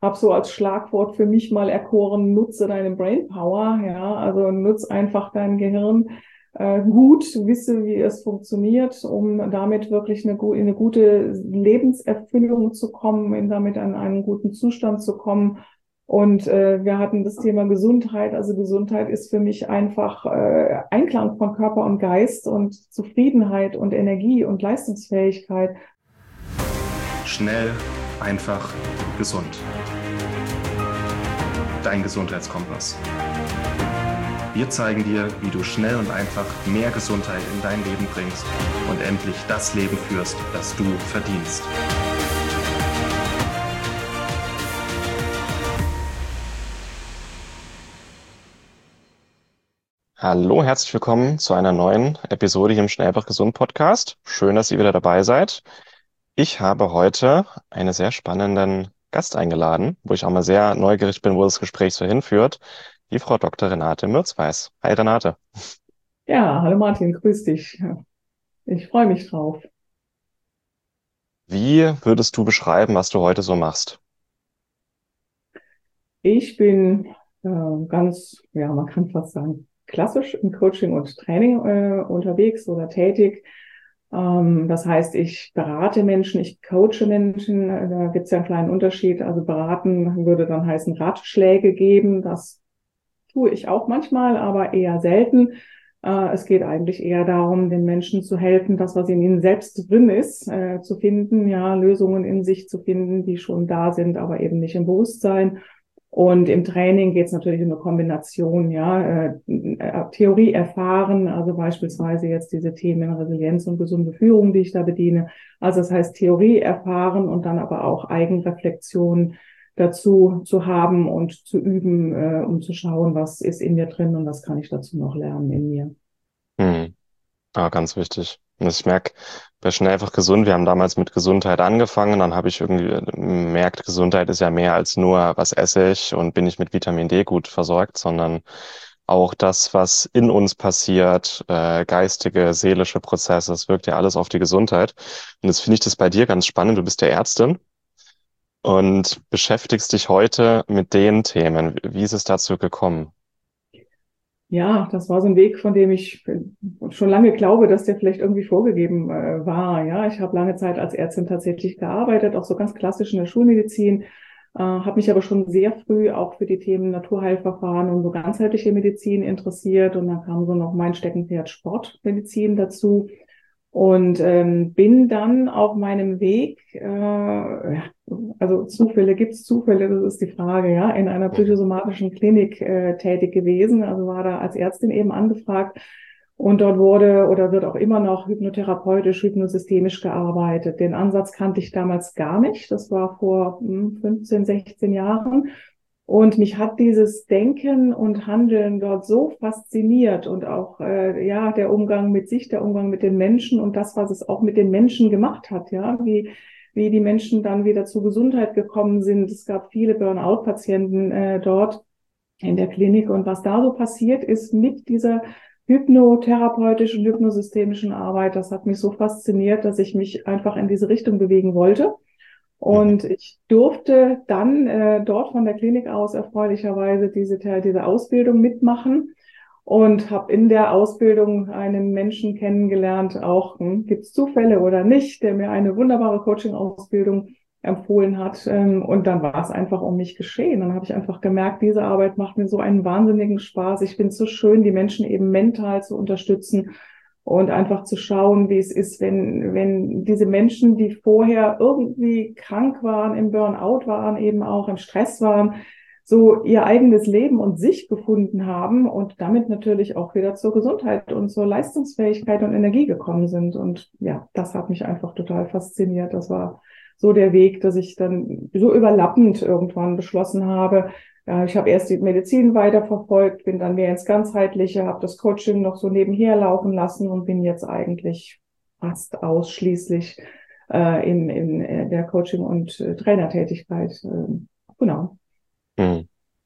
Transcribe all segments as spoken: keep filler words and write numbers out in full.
habe so als Schlagwort für mich mal erkoren, nutze deine Brainpower, ja, also nutz einfach dein Gehirn äh, gut, wisse, wie es funktioniert, um damit wirklich eine, gu- in eine gute Lebenserfüllung zu kommen, in damit an einen guten Zustand zu kommen. Und äh, wir hatten das Thema Gesundheit. Also Gesundheit ist für mich einfach äh, Einklang von Körper und Geist und Zufriedenheit und Energie und Leistungsfähigkeit. Schnell, einfach, gesund. Dein Gesundheitskompass. Wir zeigen dir, wie du schnell und einfach mehr Gesundheit in dein Leben bringst und endlich das Leben führst, das du verdienst. Hallo, herzlich willkommen zu einer neuen Episode hier im Schnell, einfach, gesund Podcast. Schön, dass ihr wieder dabei seid. Ich habe heute einen sehr spannenden Gast eingeladen, wo ich auch mal sehr neugierig bin, wo das Gespräch so hinführt. Die Frau Doktor Renate Mürzweis. Hi Renate. Ja, hallo Martin, grüß dich. Ich freue mich drauf. Wie würdest du beschreiben, was du heute so machst? Ich bin äh, ganz, ja, man kann fast sagen, klassisch im Coaching und Training äh, unterwegs oder tätig. Ähm, das heißt, ich berate Menschen, ich coache Menschen. Äh, Da gibt es ja einen kleinen Unterschied. Also beraten würde dann heißen Ratschläge geben. Das tue ich auch manchmal, aber eher selten. Äh, es geht eigentlich eher darum, den Menschen zu helfen, das, was in ihnen selbst drin ist, äh, zu finden, ja, Lösungen in sich zu finden, die schon da sind, aber eben nicht im Bewusstsein. Und im Training geht es natürlich um eine Kombination, ja, äh, äh, Theorie erfahren, also beispielsweise jetzt diese Themen Resilienz und gesunde Führung, die ich da bediene. Also das heißt Theorie erfahren und dann aber auch Eigenreflexion dazu zu haben und zu üben, äh, um zu schauen, was ist in mir drin und was kann ich dazu noch lernen in mir. Hm. Ah, ganz wichtig. Und ich merke, bei Schnell einfach gesund, wir haben damals mit Gesundheit angefangen, dann habe ich irgendwie gemerkt, Gesundheit ist ja mehr als nur, was esse ich und bin ich mit Vitamin D gut versorgt, sondern auch das, was in uns passiert, äh, geistige, seelische Prozesse, das wirkt ja alles auf die Gesundheit. Und das finde ich das bei dir ganz spannend. Du bist ja Ärztin und beschäftigst dich heute mit den Themen. Wie ist es dazu gekommen? Ja, das war so ein Weg, von dem ich schon lange glaube, dass der vielleicht irgendwie vorgegeben äh, war. Ja, ich habe lange Zeit als Ärztin tatsächlich gearbeitet, auch so ganz klassisch in der Schulmedizin, äh, habe mich aber schon sehr früh auch für die Themen Naturheilverfahren und so ganzheitliche Medizin interessiert. Und dann kam so noch mein Steckenpferd Sportmedizin dazu. Und ähm, bin dann auf meinem Weg, äh, ja, also Zufälle, gibt's Zufälle, das ist die Frage, ja, in einer Mhm. psychosomatischen Klinik äh, tätig gewesen, also war da als Ärztin eben angefragt und dort wurde oder wird auch immer noch hypnotherapeutisch, hypnosystemisch gearbeitet. Den Ansatz kannte ich damals gar nicht, das war vor hm, fünfzehn, sechzehn Jahren. Und mich hat dieses Denken und Handeln dort so fasziniert und auch äh, ja der Umgang mit sich, der Umgang mit den Menschen und das, was es auch mit den Menschen gemacht hat, ja, wie wie die Menschen dann wieder zur Gesundheit gekommen sind. Es gab viele Burnout-Patienten äh, dort in der Klinik und was da so passiert ist mit dieser hypnotherapeutischen, hypnosystemischen Arbeit, das hat mich so fasziniert, dass ich mich einfach in diese Richtung bewegen wollte. Mhm. Und ich durfte dann äh, dort von der Klinik aus erfreulicherweise diese, diese Ausbildung mitmachen und habe in der Ausbildung einen Menschen kennengelernt, auch hm, gibt es Zufälle oder nicht, der mir eine wunderbare Coaching-Ausbildung empfohlen hat. Ähm, und dann war es einfach um mich geschehen. Dann habe ich einfach gemerkt, diese Arbeit macht mir so einen wahnsinnigen Spaß. Ich finde es so schön, die Menschen eben mental zu unterstützen und einfach zu schauen, wie es ist, wenn, wenn diese Menschen, die vorher irgendwie krank waren, im Burnout waren, eben auch im Stress waren, so ihr eigenes Leben und sich gefunden haben und damit natürlich auch wieder zur Gesundheit und zur Leistungsfähigkeit und Energie gekommen sind. Und ja, das hat mich einfach total fasziniert. Das war so der Weg, dass ich dann so überlappend irgendwann beschlossen habe, ja, ich habe erst die Medizin weiterverfolgt, bin dann mehr ins Ganzheitliche, habe das Coaching noch so nebenher laufen lassen und bin jetzt eigentlich fast ausschließlich äh, in, in äh, der Coaching- und äh, Trainertätigkeit. Äh, genau. Hm.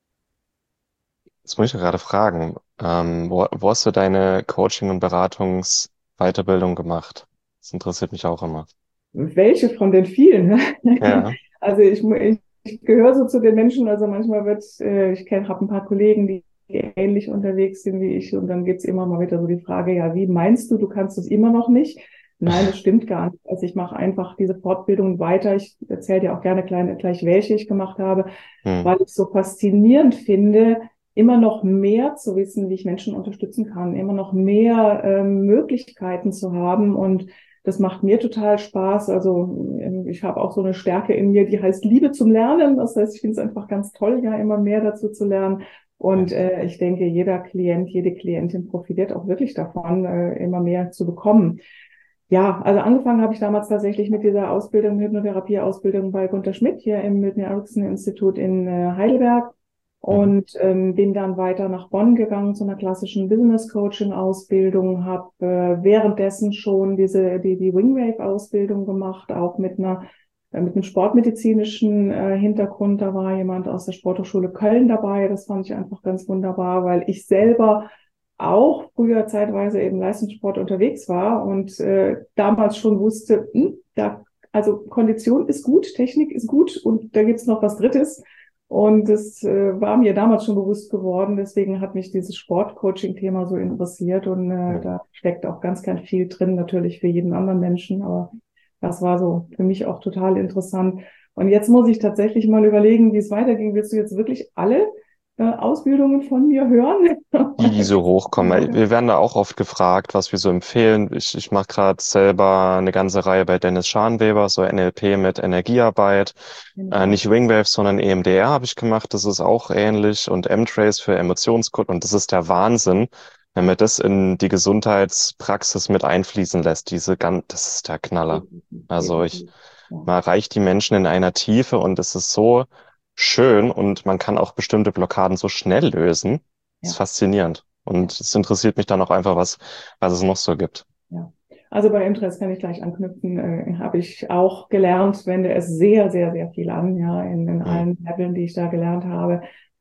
Jetzt muss ich ja gerade fragen, ähm, wo, wo hast du deine Coaching- und Beratungsweiterbildung gemacht? Das interessiert mich auch immer. Welche von den vielen? Ja. Also ich, ich ich gehöre so zu den Menschen, also manchmal wird, äh, ich kenne, habe ein paar Kollegen, die ähnlich unterwegs sind wie ich und dann gibt's immer mal wieder so die Frage, ja, wie meinst du, du kannst es immer noch nicht? Nein, das stimmt gar nicht. Also ich mache einfach diese Fortbildung weiter. Ich erzähle dir auch gerne kleine, gleich, welche ich gemacht habe, Hm. weil ich so faszinierend finde, immer noch mehr zu wissen, wie ich Menschen unterstützen kann, immer noch mehr ähm, Möglichkeiten zu haben und das macht mir total Spaß. Also ähm, ich habe auch so eine Stärke in mir, die heißt Liebe zum Lernen. Das heißt, ich finde es einfach ganz toll, ja, immer mehr dazu zu lernen. Und äh, ich denke, jeder Klient, jede Klientin profitiert auch wirklich davon, äh, immer mehr zu bekommen. Ja, also angefangen habe ich damals tatsächlich mit dieser Ausbildung, Hypnotherapie-Ausbildung bei Gunter Schmidt hier im Milton-Erickson-Institut in äh, Heidelberg Mhm. und ähm, bin dann weiter nach Bonn gegangen zu einer klassischen Business-Coaching-Ausbildung, habe äh, währenddessen schon diese die die Wingwave-Ausbildung gemacht, auch mit einer äh, mit einem sportmedizinischen äh, Hintergrund. Da war jemand aus der Sporthochschule Köln dabei. Das fand ich einfach ganz wunderbar, weil ich selber auch früher zeitweise eben Leistungssport unterwegs war und äh, damals schon wusste, hm, da, also Kondition ist gut, Technik ist gut und da gibt's noch was Drittes. Und das äh, war mir damals schon bewusst geworden. Deswegen hat mich dieses Sportcoaching-Thema so interessiert und äh, Mhm. da steckt auch ganz, ganz viel drin, natürlich für jeden anderen Menschen. Aber das war so für mich auch total interessant. Und jetzt muss ich tatsächlich mal überlegen, wie es weiterging. Willst du jetzt wirklich alle äh, Ausbildungen von mir hören? Die, die so hochkommen. Weil Weiter. Wir werden da auch oft gefragt, was wir so empfehlen. Ich, ich mache gerade selber eine ganze Reihe bei Dennis Scharnweber, so N L P mit Energiearbeit. Kenn ich Äh, auch. nicht Wingwave, sondern E M D R habe ich gemacht. Das ist auch ähnlich. Und M-Trace für Emotionscode. Und das ist der Wahnsinn, wenn man das in die Gesundheitspraxis mit einfließen lässt. Diese ganz, das ist der Knaller. Also ich, Definitiv. Ja. man erreicht die Menschen in einer Tiefe und es ist so schön und man kann auch bestimmte Blockaden so schnell lösen. Das ist Ja. faszinierend. Ja. Und es interessiert mich dann auch einfach, was, was es noch so gibt. Ja. Also bei Interest kann ich gleich anknüpfen, äh, habe ich auch gelernt, wende es sehr, sehr, sehr viel an, ja, in, in Hm. allen Leveln, die ich da gelernt habe.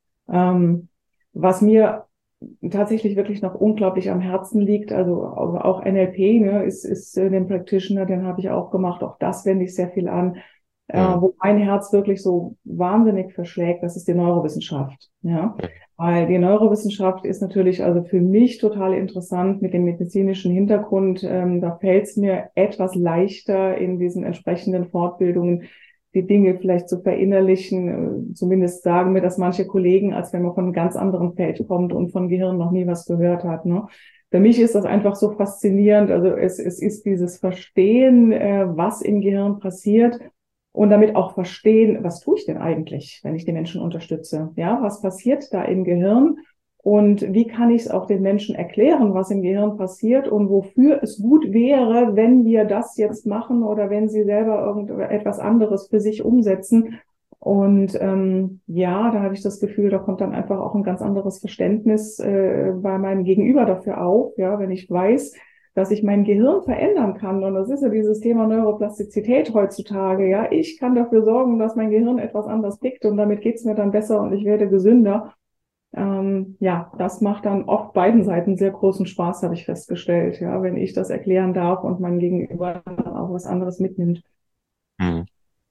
Ähm, was mir tatsächlich wirklich noch unglaublich am Herzen liegt, also auch, auch N L P, ne, ist, ist äh, den Practitioner, den habe ich auch gemacht, auch das wende ich sehr viel an. Äh, Hm. wo mein Herz wirklich so wahnsinnig verschlägt, das ist die Neurowissenschaft, ja. Hm. Weil die Neurowissenschaft ist natürlich also für mich total interessant mit dem medizinischen Hintergrund. Ähm, da fällt es mir etwas leichter in diesen entsprechenden Fortbildungen die Dinge vielleicht zu verinnerlichen. Äh, Zumindest sagen mir das manche Kollegen, als wenn man von einem ganz anderen Feld kommt und von Gehirn noch nie was gehört hat. Ne? Für mich ist das einfach so faszinierend. Also es, es ist dieses Verstehen, äh, was im Gehirn passiert und damit auch verstehen, was tue ich denn eigentlich, wenn ich die Menschen unterstütze? Ja, was passiert da im Gehirn? Und wie kann ich es auch den Menschen erklären, was im Gehirn passiert und wofür es gut wäre, wenn wir das jetzt machen oder wenn sie selber irgendetwas anderes für sich umsetzen. Und ähm, ja, da habe ich das Gefühl, da kommt dann einfach auch ein ganz anderes Verständnis äh, bei meinem Gegenüber dafür auf, ja, wenn ich weiß, dass ich mein Gehirn verändern kann. Und das ist ja dieses Thema Neuroplastizität heutzutage. Ja, ich kann dafür sorgen, dass mein Gehirn etwas anders tickt und damit geht's mir dann besser und ich werde gesünder. Ähm, ja, das macht dann oft beiden Seiten sehr großen Spaß, habe ich festgestellt. Ja, wenn ich das erklären darf und mein Gegenüber auch was anderes mitnimmt. Hm.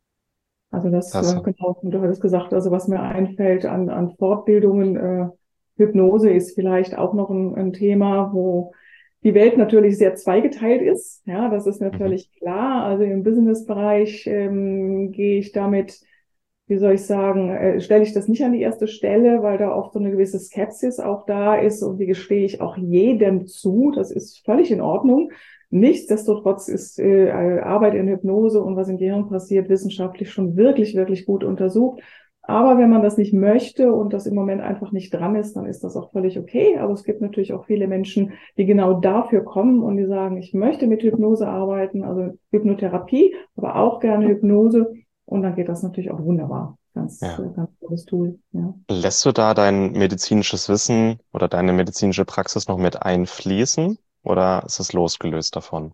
Also das, äh, Klasse. genau, du hattest gesagt, also was mir einfällt an, an Fortbildungen, äh, Hypnose ist vielleicht auch noch ein, ein Thema, wo die Welt natürlich sehr zweigeteilt ist. Ja, das ist mir Mhm. völlig klar. Also im Businessbereich ähm, gehe ich damit, wie soll ich sagen, äh, stelle ich das nicht an die erste Stelle, weil da oft so eine gewisse Skepsis auch da ist und die gestehe ich auch jedem zu. Das ist völlig in Ordnung. Nichtsdestotrotz ist äh, Arbeit in Hypnose und was im Gehirn passiert wissenschaftlich schon wirklich, wirklich gut untersucht. Aber wenn man das nicht möchte und das im Moment einfach nicht dran ist, dann ist das auch völlig okay. Aber es gibt natürlich auch viele Menschen, die genau dafür kommen und die sagen, ich möchte mit Hypnose arbeiten, also Hypnotherapie, aber auch gerne Hypnose. Und dann geht das natürlich auch wunderbar. Ganz, Ja. ganz tolles Tool, ja. Lässt du da dein medizinisches Wissen oder deine medizinische Praxis noch mit einfließen oder ist es losgelöst davon?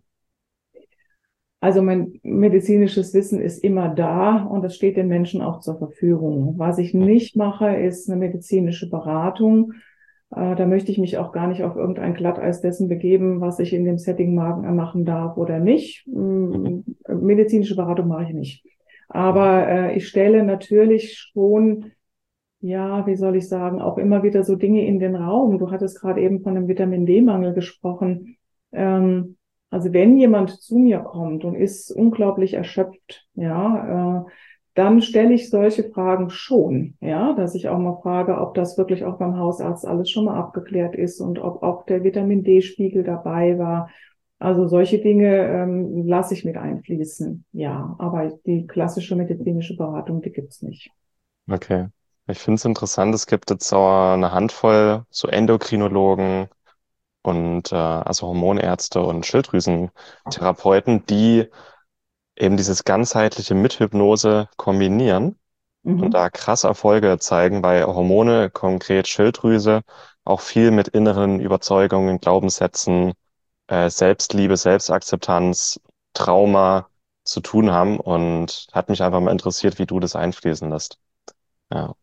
Also mein medizinisches Wissen ist immer da und das steht den Menschen auch zur Verfügung. Was ich Hm. nicht mache, ist eine medizinische Beratung. Äh, da möchte ich mich auch gar nicht auf irgendein Glatteis dessen begeben, was ich in dem Setting machen darf oder nicht. Mhm. Mm, Medizinische Beratung mache ich nicht. Aber äh, ich stelle natürlich schon, ja, wie soll ich sagen, auch immer wieder so Dinge in den Raum. Du hattest gerade eben von einem Vitamin D-Mangel gesprochen. Ähm, also wenn jemand zu mir kommt und ist unglaublich erschöpft, ja, äh, dann stelle ich solche Fragen schon, ja, dass ich auch mal frage, ob das wirklich auch beim Hausarzt alles schon mal abgeklärt ist und ob auch der Vitamin D-Spiegel dabei war. Also solche Dinge ähm, lasse ich mit einfließen, ja, aber die klassische medizinische Beratung, die gibt's nicht. Okay. Ich finde es interessant, es gibt jetzt auch eine Handvoll so Endokrinologen und äh, also Hormonärzte und Schilddrüsentherapeuten, die eben dieses ganzheitliche mit Hypnose kombinieren und Mhm. da krass Erfolge zeigen, weil Hormone, konkret Schilddrüse, auch viel mit inneren Überzeugungen, Glaubenssätzen, äh, Selbstliebe, Selbstakzeptanz, Trauma zu tun haben und hat mich einfach mal interessiert, wie du das einfließen lässt. Ja.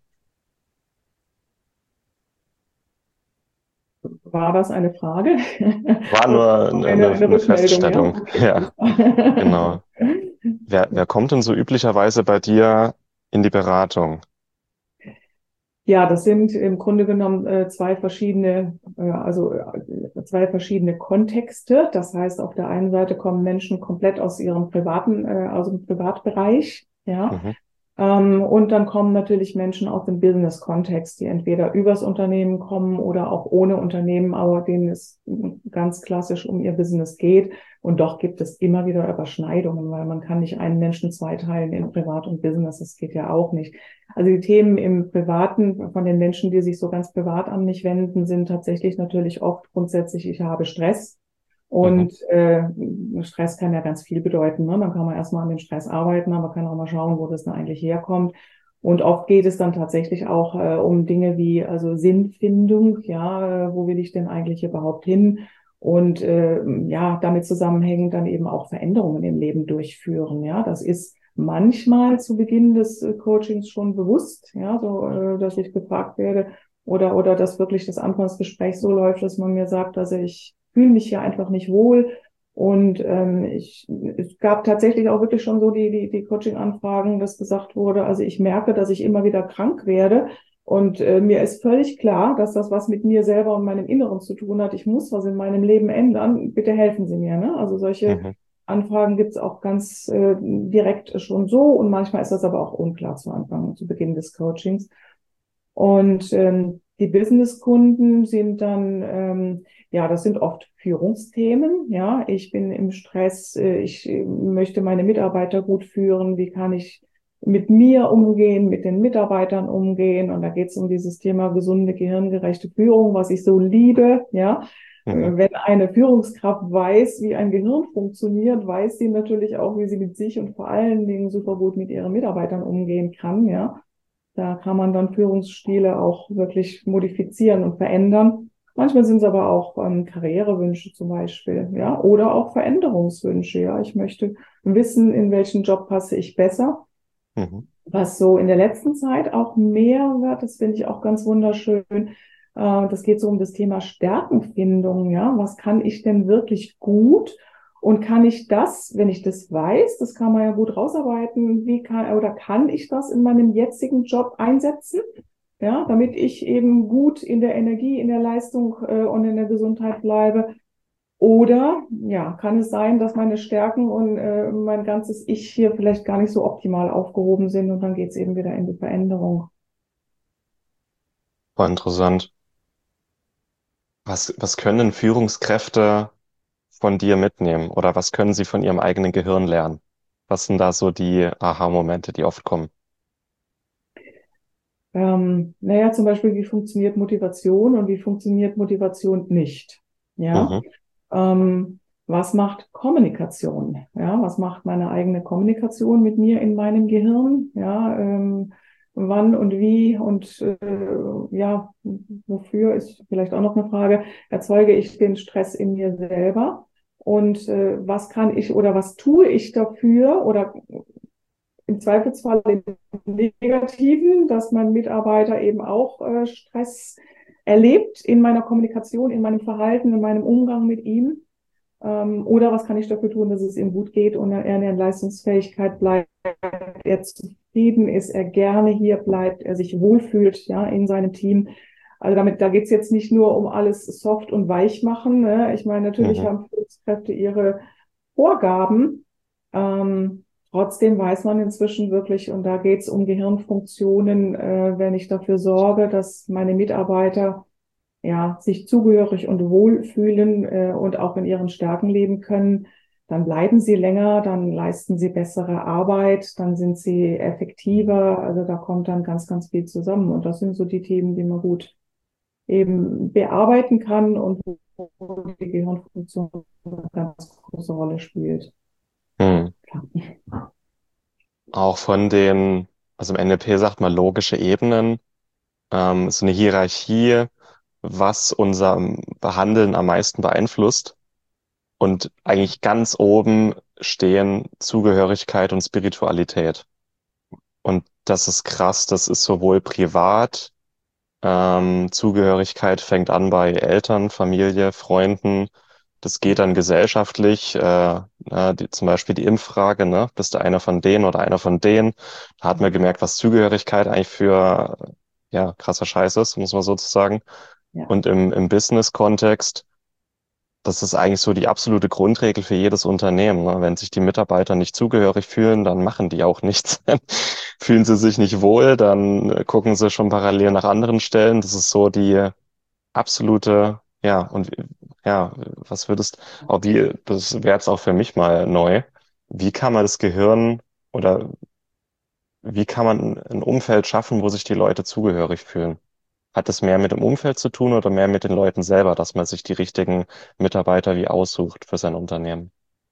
War das eine Frage? War Oder nur eine, eine, eine eine eine Rückmeldung, ja? Feststellung. Okay, Ja, alles klar. genau. Wer, wer kommt denn so üblicherweise bei dir in die Beratung? Ja, das sind im Grunde genommen äh, zwei verschiedene, äh, also äh, zwei verschiedene Kontexte. Das heißt, auf der einen Seite kommen Menschen komplett aus ihrem privaten, äh, aus dem Privatbereich, ja. Mhm, Ähm, und dann kommen natürlich Menschen aus dem Business-Kontext, die entweder übers Unternehmen kommen oder auch ohne Unternehmen, aber denen es ganz klassisch um ihr Business geht. Und doch gibt es immer wieder Überschneidungen, weil man kann nicht einen Menschen zweiteilen in Privat und Business. Das geht ja auch nicht. Also die Themen im Privaten von den Menschen, die sich so ganz privat an mich wenden, sind tatsächlich natürlich oft grundsätzlich, ich habe Stress. mhm, Und äh, Stress kann ja ganz viel bedeuten. Ne? Dann kann man erstmal an den Stress arbeiten, aber kann auch mal schauen, wo das denn eigentlich herkommt. Und oft geht es dann tatsächlich auch äh, um Dinge wie also Sinnfindung, ja, äh, wo will ich denn eigentlich überhaupt hin? Und äh, ja, damit zusammenhängend dann eben auch Veränderungen im Leben durchführen. Ja, das ist manchmal zu Beginn des äh, Coachings schon bewusst, ja, so äh, dass ich gefragt werde oder oder dass wirklich das Anfangsgespräch so läuft, dass man mir sagt, also ich fühle mich hier einfach nicht wohl. Und ähm, ich, es gab tatsächlich auch wirklich schon so die, die, die Coaching-Anfragen, dass gesagt wurde, also ich merke, dass ich immer wieder krank werde. Und äh, mir ist völlig klar, dass das was mit mir selber und meinem Inneren zu tun hat. Ich muss was in meinem Leben ändern. Bitte helfen Sie mir. Ne? Also solche mhm. Anfragen gibt es auch ganz äh, direkt schon so. Und manchmal ist das aber auch unklar zu Anfang, zu Beginn des Coachings. Und ähm, die Businesskunden sind dann, ähm, ja, das sind oft Führungsthemen. Ja, ich bin im Stress, äh, ich äh, möchte meine Mitarbeiter gut führen. Wie kann ich mit mir umgehen, mit den Mitarbeitern umgehen? Und da geht es um dieses Thema gesunde, gehirngerechte Führung, was ich so liebe. Ja, Mhm. Äh, wenn eine Führungskraft weiß, wie ein Gehirn funktioniert, weiß sie natürlich auch, wie sie mit sich und vor allen Dingen super gut mit ihren Mitarbeitern umgehen kann. Ja. Da kann man dann Führungsstile auch wirklich modifizieren und verändern. Manchmal sind es aber auch ähm, Karrierewünsche zum Beispiel, ja, oder auch Veränderungswünsche. Ja, ich möchte wissen, in welchen Job passe ich besser. Mhm. Was so in der letzten Zeit auch mehr wird, das finde ich auch ganz wunderschön. Äh, das geht so um das Thema Stärkenfindung. Ja, was kann ich denn wirklich gut? Und kann ich das, wenn ich das weiß, das kann man ja gut rausarbeiten, wie kann oder kann ich das in meinem jetzigen Job einsetzen? Ja, damit ich eben gut in der Energie, in der Leistung äh, und in der Gesundheit bleibe. Oder ja, kann es sein, dass meine Stärken und äh, mein ganzes Ich hier vielleicht gar nicht so optimal aufgehoben sind und dann geht es eben wieder in die Veränderung. War interessant. Was, was können Führungskräfte von dir mitnehmen oder was können sie von ihrem eigenen Gehirn lernen? Was sind da so die Aha-Momente, die oft kommen? Ähm, naja, zum Beispiel, wie funktioniert Motivation und wie funktioniert Motivation nicht? Ja, Mhm, ähm, was macht Kommunikation? Ja, was macht meine eigene Kommunikation mit mir in meinem Gehirn? Ja, ähm, wann und wie und äh, ja, wofür ist vielleicht auch noch eine Frage. Erzeuge ich den Stress in mir selber? Und äh, was kann ich oder was tue ich dafür oder im Zweifelsfall im Negativen, dass mein Mitarbeiter eben auch äh, Stress erlebt in meiner Kommunikation, in meinem Verhalten, in meinem Umgang mit ihm. Ähm, oder was kann ich dafür tun, dass es ihm gut geht und er in der Leistungsfähigkeit bleibt, er zufrieden ist, er gerne hier bleibt, er sich wohlfühlt, ja, in seinem Team. Also damit, da geht's jetzt nicht nur um alles soft und weich machen. Ne? Ich meine, natürlich Mhm. haben Führungskräfte ihre Vorgaben. Ähm, trotzdem weiß man inzwischen wirklich, und da geht's um Gehirnfunktionen, äh, wenn ich dafür sorge, dass meine Mitarbeiter ja, sich zugehörig und wohlfühlen äh, und auch in ihren Stärken leben können, dann bleiben sie länger, dann leisten sie bessere Arbeit, dann sind sie effektiver. Also da kommt dann ganz, ganz viel zusammen. Und das sind so die Themen, die man gut eben bearbeiten kann und wo die Gehirnfunktion eine ganz große Rolle spielt. Ja, Mhm. klar. Auch von den, also im N L P sagt man logische Ebenen, ähm, so eine Hierarchie, was unser Behandeln am meisten beeinflusst. Und eigentlich ganz oben stehen Zugehörigkeit und Spiritualität. Und das ist krass, das ist sowohl privat, ähm, Zugehörigkeit fängt an bei Eltern, Familie, Freunden. Das geht dann gesellschaftlich, äh, äh, die, zum Beispiel die Impffrage, ne? Bist du einer von denen oder einer von denen? Da hat man gemerkt, was Zugehörigkeit eigentlich für, ja, krasser Scheiß ist, muss man sozusagen. Ja. Und im, im Business-Kontext, das ist eigentlich so die absolute Grundregel für jedes Unternehmen, ne? Wenn sich die Mitarbeiter nicht zugehörig fühlen, dann machen die auch nichts. Fühlen sie sich nicht wohl, dann äh, gucken sie schon parallel nach anderen Stellen. Das ist so die absolute, ja, und ja, was würdest, auch wie, das wäre jetzt auch für mich mal neu. Wie kann man das Gehirn oder wie kann man ein Umfeld schaffen, wo sich die Leute zugehörig fühlen? Hat es mehr mit dem Umfeld zu tun oder mehr mit den Leuten selber, dass man sich die richtigen Mitarbeiter wie aussucht für sein Unternehmen?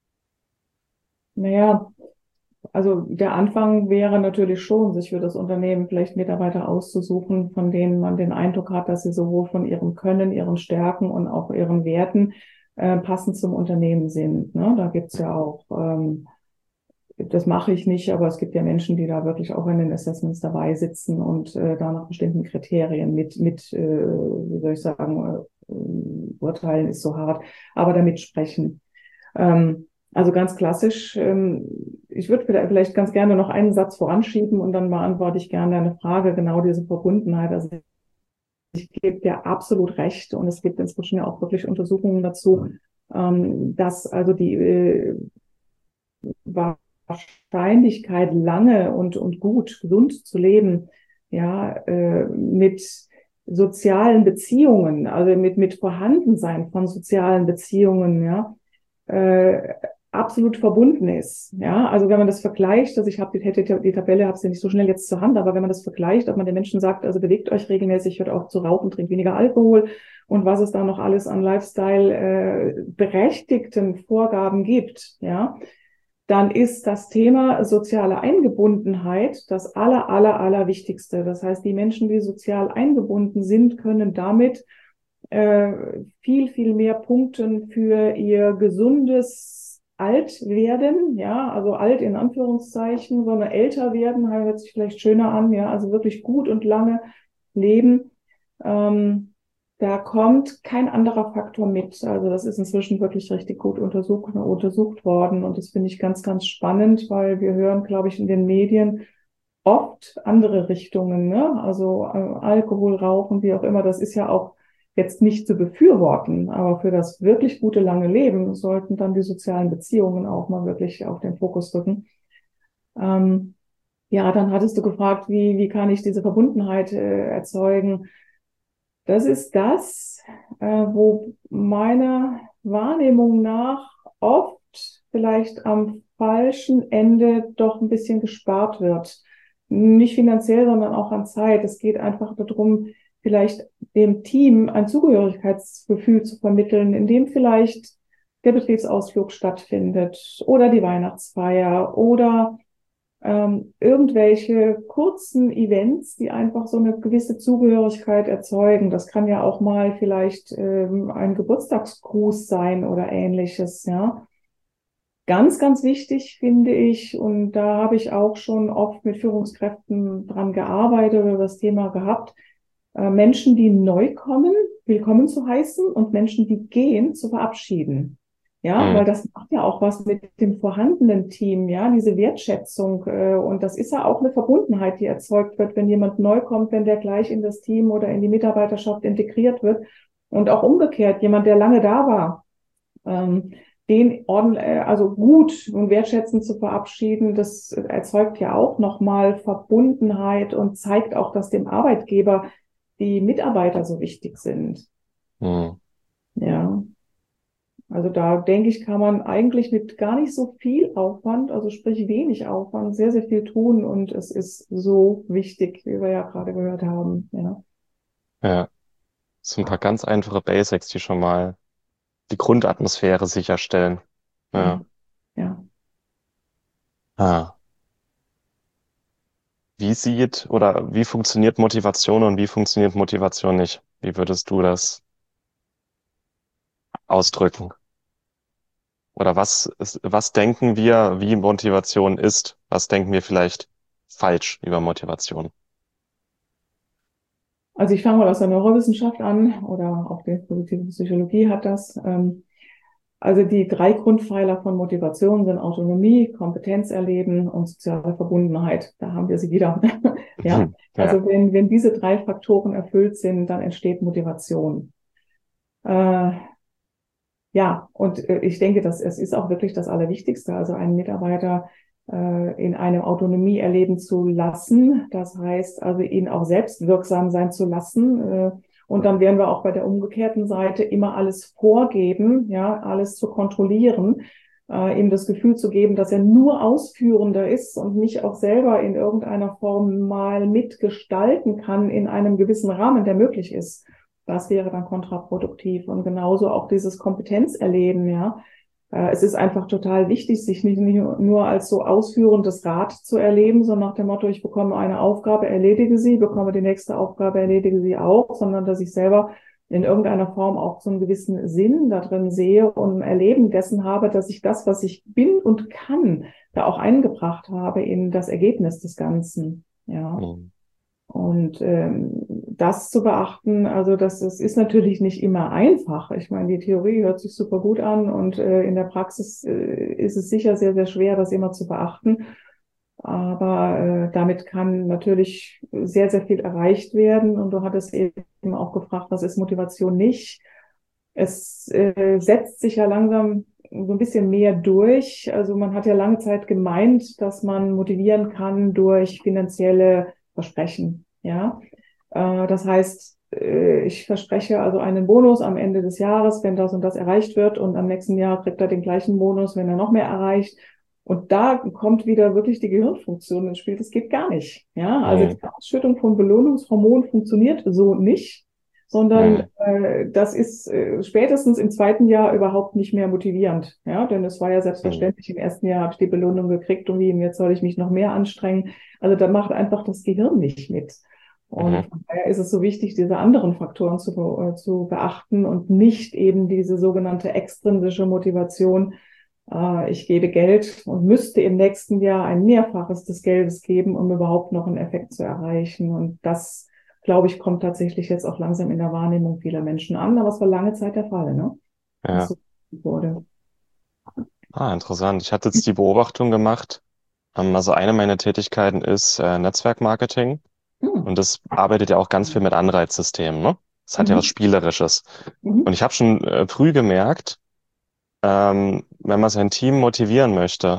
Naja, also der Anfang wäre natürlich schon, sich für das Unternehmen vielleicht Mitarbeiter auszusuchen, von denen man den Eindruck hat, dass sie sowohl von ihrem Können, ihren Stärken und auch ihren Werten äh, passend zum Unternehmen sind. Ne? Da gibt's ja auch, ähm, das mache ich nicht, aber es gibt ja Menschen, die da wirklich auch in den Assessments dabei sitzen und äh, da nach bestimmten Kriterien mit, mit äh, wie soll ich sagen, äh, urteilen ist so hart, aber damit sprechen. Ähm, also ganz klassisch, ähm, ich würde vielleicht ganz gerne noch einen Satz voranschieben und dann beantworte ich gerne eine Frage, genau diese Verbundenheit. Also ich gebe dir absolut recht und es gibt inzwischen ja auch wirklich Untersuchungen dazu, ähm, dass also die äh, Wahrscheinlichkeit, lange und, und gut, gesund zu leben, ja, äh, mit sozialen Beziehungen, also mit, mit Vorhandensein von sozialen Beziehungen, ja, äh, absolut verbunden ist. Ja, also wenn man das vergleicht, also ich habe die, hätte die Tabelle, habe sie nicht so schnell jetzt zur Hand, aber wenn man das vergleicht, ob man den Menschen sagt, also bewegt euch regelmäßig, hört auf zu rauchen, trinkt weniger Alkohol und was es da noch alles an Lifestyle äh, berechtigten Vorgaben gibt, ja, dann ist das Thema soziale Eingebundenheit das aller, aller, aller Wichtigste. Das heißt, die Menschen, die sozial eingebunden sind, können damit äh, viel, viel mehr punkten für ihr gesundes Altwerden, ja, also alt in Anführungszeichen, sondern älter werden, hört sich vielleicht schöner an, ja, also wirklich gut und lange leben. Ähm, da kommt kein anderer Faktor mit. Also das ist inzwischen wirklich richtig gut untersucht, untersucht worden und das finde ich ganz, ganz spannend, weil wir hören, glaube ich, in den Medien oft andere Richtungen, ne? Also äh, Alkohol, Rauchen, wie auch immer, das ist ja auch jetzt nicht zu befürworten, aber für das wirklich gute lange Leben sollten dann die sozialen Beziehungen auch mal wirklich auf den Fokus rücken. Ähm, ja, dann hattest du gefragt, wie, wie kann ich diese Verbundenheit äh, erzeugen? Das ist das, äh, wo meiner Wahrnehmung nach oft vielleicht am falschen Ende doch ein bisschen gespart wird. Nicht finanziell, sondern auch an Zeit. Es geht einfach darum, vielleicht dem Team ein Zugehörigkeitsgefühl zu vermitteln, indem vielleicht der Betriebsausflug stattfindet oder die Weihnachtsfeier oder ähm, irgendwelche kurzen Events, die einfach so eine gewisse Zugehörigkeit erzeugen. Das kann ja auch mal vielleicht ähm, ein Geburtstagsgruß sein oder ähnliches, ja. Ganz, ganz wichtig finde ich, und da habe ich auch schon oft mit Führungskräften dran gearbeitet oder das Thema gehabt, äh, Menschen, die neu kommen, willkommen zu heißen und Menschen, die gehen, zu verabschieden. Ja, weil Mhm. das macht ja auch was mit dem vorhandenen Team, ja, diese Wertschätzung. Äh, und das ist ja auch eine Verbundenheit, die erzeugt wird, wenn jemand neu kommt, wenn der gleich in das Team oder in die Mitarbeiterschaft integriert wird. Und auch umgekehrt, jemand, der lange da war, ähm, den ordentlich, also gut und wertschätzend zu verabschieden, das erzeugt ja auch nochmal Verbundenheit und zeigt auch, dass dem Arbeitgeber die Mitarbeiter so wichtig sind. Mhm. Ja. Also da denke ich, kann man eigentlich mit gar nicht so viel Aufwand, also sprich wenig Aufwand, sehr, sehr viel tun und es ist so wichtig, wie wir ja gerade gehört haben. Ja. Ja, so ein paar ganz einfache Basics, die schon mal die Grundatmosphäre sicherstellen. Ja, Ja. ja. Ah. Wie sieht oder wie funktioniert Motivation und wie funktioniert Motivation nicht? Wie würdest du das ausdrücken? Oder was, ist- was denken wir, wie Motivation ist? Was denken wir vielleicht falsch über Motivation? Also ich fange mal aus der Neurowissenschaft an oder auch die positive Psychologie hat das. Ähm, Also die drei Grundpfeiler von Motivation sind Autonomie, Kompetenz erleben und soziale Verbundenheit. Da haben wir sie wieder. Ja, Ja. also wenn, wenn diese drei Faktoren erfüllt sind, dann entsteht Motivation. Äh, ja, und äh, ich denke, dass es ist auch wirklich das Allerwichtigste, also einen Mitarbeiter äh, in einem Autonomie erleben zu lassen. Das heißt also, ihn auch selbstwirksam sein zu lassen. Äh, und dann werden wir auch bei der umgekehrten Seite immer alles vorgeben, ja, alles zu kontrollieren, äh, ihm das Gefühl zu geben, dass er nur Ausführender ist und nicht auch selber in irgendeiner Form mal mitgestalten kann in einem gewissen Rahmen, der möglich ist. Das wäre dann kontraproduktiv. Und genauso auch dieses Kompetenzerleben, ja. Äh, Es ist einfach total wichtig, sich nicht nur als so ausführendes Rad zu erleben, so nach dem Motto, ich bekomme eine Aufgabe, erledige sie, bekomme die nächste Aufgabe, erledige sie auch, sondern dass ich selber in irgendeiner Form auch so einen gewissen Sinn da drin sehe und ein Erleben dessen habe, dass ich das, was ich bin und kann, da auch eingebracht habe in das Ergebnis des Ganzen. Ja. Mhm. Und ähm, das zu beachten, also das, das ist natürlich nicht immer einfach. Ich meine, die Theorie hört sich super gut an und äh, in der Praxis äh, ist es sicher sehr, sehr schwer, das immer zu beachten. Aber äh, damit kann natürlich sehr, sehr viel erreicht werden. Und du hattest eben auch gefragt, was ist Motivation nicht? Es äh, setzt sich ja langsam so ein bisschen mehr durch. Also man hat ja lange Zeit gemeint, dass man motivieren kann durch finanzielle Versprechen. Ja, äh, das heißt, äh, ich verspreche also einen Bonus am Ende des Jahres, wenn das und das erreicht wird, und am nächsten Jahr kriegt er den gleichen Bonus, wenn er noch mehr erreicht. Und da kommt wieder wirklich die Gehirnfunktion ins Spiel. Das geht gar nicht. Ja, also die Mhm. Ausschüttung von Belohnungshormonen funktioniert so nicht, sondern Mhm. äh, das ist äh, spätestens im zweiten Jahr überhaupt nicht mehr motivierend. Ja, denn es war ja Mhm. selbstverständlich, im ersten Jahr habe ich die Belohnung gekriegt und wie, jetzt soll ich mich noch mehr anstrengen. Also da macht einfach das Gehirn nicht mit. Und Mhm. von daher ist es so wichtig, diese anderen Faktoren zu, äh, zu beachten und nicht eben diese sogenannte extrinsische Motivation. Äh, ich gebe Geld und müsste im nächsten Jahr ein Mehrfaches des Geldes geben, um überhaupt noch einen Effekt zu erreichen. Und das, glaube ich, kommt tatsächlich jetzt auch langsam in der Wahrnehmung vieler Menschen an. Aber es war lange Zeit der Fall, ne? Dass Ja. so wurde. Ah, interessant. Ich hatte jetzt die Beobachtung gemacht. Ähm, also eine meiner Tätigkeiten ist äh, Netzwerkmarketing Hm. und das arbeitet ja auch ganz viel mit Anreizsystemen, ne? Das hat ja was Mhm. Spielerisches. Und Mhm. ich habe schon äh, früh gemerkt, ähm, wenn man sein Team motivieren möchte,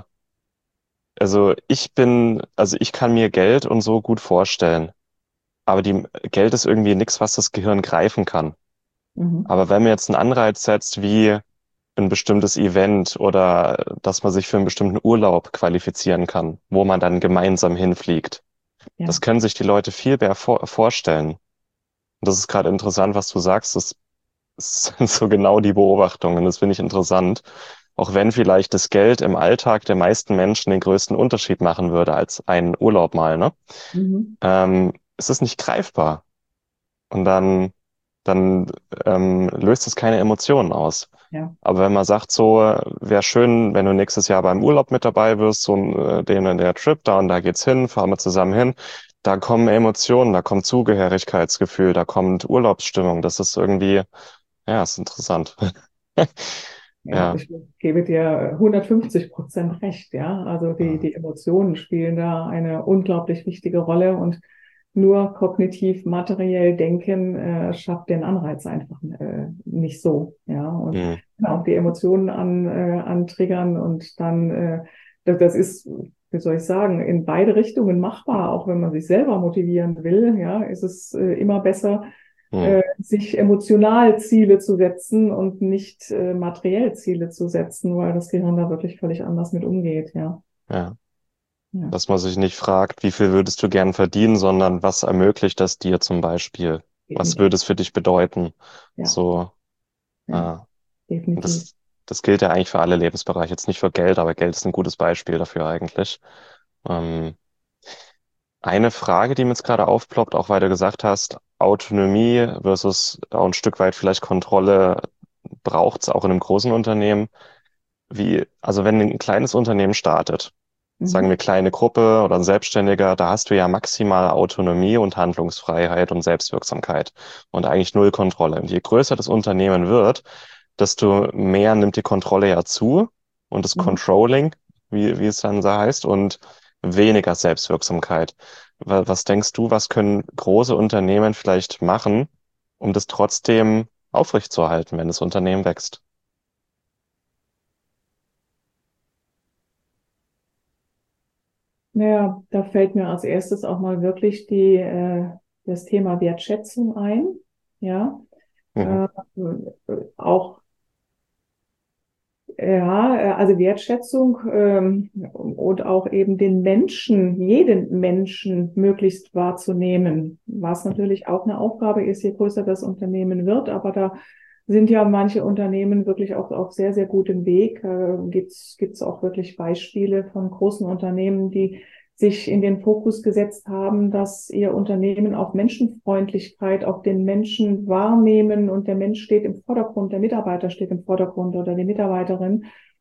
also ich bin, also ich kann mir Geld und so gut vorstellen, aber die Geld ist irgendwie nichts, was das Gehirn greifen kann. Mhm. Aber wenn man jetzt einen Anreiz setzt, wie ein bestimmtes Event oder dass man sich für einen bestimmten Urlaub qualifizieren kann, wo man dann gemeinsam hinfliegt, das Ja. können sich die Leute viel mehr vor vorstellen. Und das ist gerade interessant, was du sagst. Das sind so genau die Beobachtungen. Das finde ich interessant. Auch wenn vielleicht das Geld im Alltag der meisten Menschen den größten Unterschied machen würde als ein Urlaub mal, ne? Mhm. Ähm, es ist nicht greifbar. Und dann, dann ähm, löst es keine Emotionen aus. Ja. Aber wenn man sagt, so, wäre schön, wenn du nächstes Jahr beim Urlaub mit dabei wirst, so äh, den und der Trip, da und da geht's hin, fahren wir zusammen hin, da kommen Emotionen, da kommt Zugehörigkeitsgefühl, da kommt Urlaubsstimmung. Das ist irgendwie, ja, ist interessant. Ja, ja, ich gebe dir hundertfünfzig Prozent recht, ja. Also die, ja, die Emotionen spielen da eine unglaublich wichtige Rolle und nur kognitiv materiell denken äh, schafft den Anreiz einfach äh, nicht so, ja. Und hm, auch die Emotionen an, äh, antriggern und dann, äh, das, das ist, wie soll ich sagen, in beide Richtungen machbar. Auch wenn man sich selber motivieren will, ja, ist es äh, immer besser, hm, äh, sich emotional Ziele zu setzen und nicht äh, materiell Ziele zu setzen, weil das Gehirn da wirklich völlig anders mit umgeht, ja. ja. Ja, Dass man sich nicht fragt, wie viel würdest du gern verdienen, sondern was ermöglicht das dir zum Beispiel? Was definitiv. würde es für dich bedeuten? Ja, So, ja, äh, und definitiv. das, das gilt ja eigentlich für alle Lebensbereiche. Jetzt nicht für Geld, aber Geld ist ein gutes Beispiel dafür eigentlich. Ähm, eine Frage, die mir jetzt gerade aufploppt, auch weil du gesagt hast, Autonomie versus auch ein Stück weit vielleicht Kontrolle braucht es auch in einem großen Unternehmen. Wie, also wenn ein kleines Unternehmen startet, sagen Mhm. wir kleine Gruppe oder ein Selbstständiger, da hast du ja maximal Autonomie und Handlungsfreiheit und Selbstwirksamkeit und eigentlich null Kontrolle. Und je größer das Unternehmen wird, desto mehr nimmt die Kontrolle ja zu und das Mhm. Controlling, wie, wie es dann so heißt, und weniger Selbstwirksamkeit. Wa- Was denkst du, was können große Unternehmen vielleicht machen, um das trotzdem aufrechtzuerhalten, wenn das Unternehmen wächst? Naja, da fällt mir als erstes auch mal wirklich die, äh, das Thema Wertschätzung ein. Ja, Mhm. äh, auch Ja, äh, also Wertschätzung ähm, und auch eben den Menschen, jeden Menschen möglichst wahrzunehmen, was natürlich auch eine Aufgabe ist, je größer das Unternehmen wird. Aber da sind ja manche Unternehmen wirklich auch auf sehr, sehr gutem Weg. Äh, gibt's, gibt's auch wirklich Beispiele von großen Unternehmen, die sich in den Fokus gesetzt haben, dass ihr Unternehmen auf Menschenfreundlichkeit, auf den Menschen wahrnehmen und der Mensch steht im Vordergrund, der Mitarbeiter steht im Vordergrund oder die Mitarbeiterin.